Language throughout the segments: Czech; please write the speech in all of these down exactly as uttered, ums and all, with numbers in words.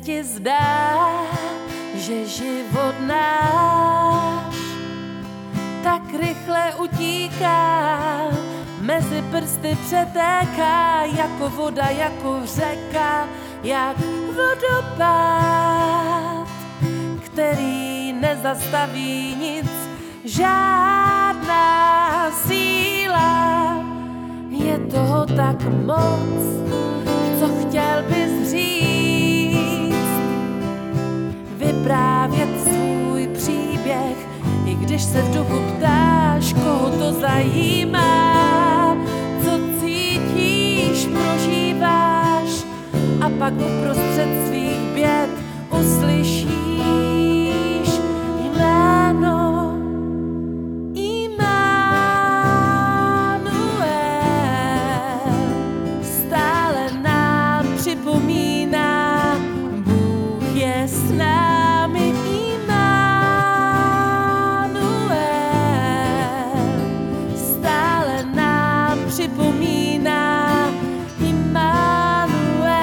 ti zdá, že život náš tak rychle utíká, mezi prsty přetéká, jako voda, jako řeka, jak vodopád, který nezastaví nic, žádná síla. Je toho tak moc, co chtěl bys říct, vyprávět svůj příběh, i když se v duchu ptáš, koho to zajímá, co cítíš, prožíváš, a pak uprostřed svých běd uslyšíš jméno Immanuel. Stále nám připomíná, Bůh je s námi. Stále nám připomíná Immanuel.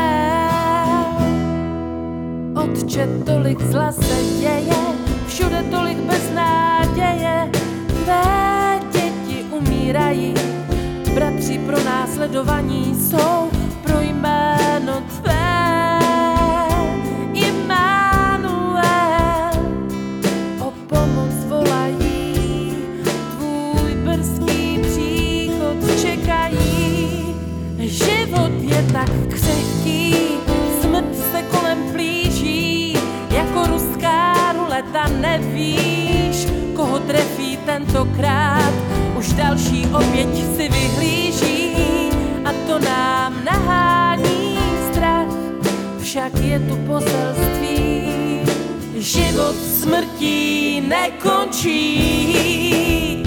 Otče, tolik zla se děje, všude tolik beznáděje, tvé děti umírají, bratři pronásledovaní jsou pro jméno tvé. Immanuel, o pomoc volají, tvůj brzký příchod čekají. Život je tak křehký, smrt se kolem blíží, jako ruská ruleta, nevíš, koho trefí tentokrát. Už další oběť si vyhlíží a to nám nahání strach. Však je tu poselství, život smrtí nekončí.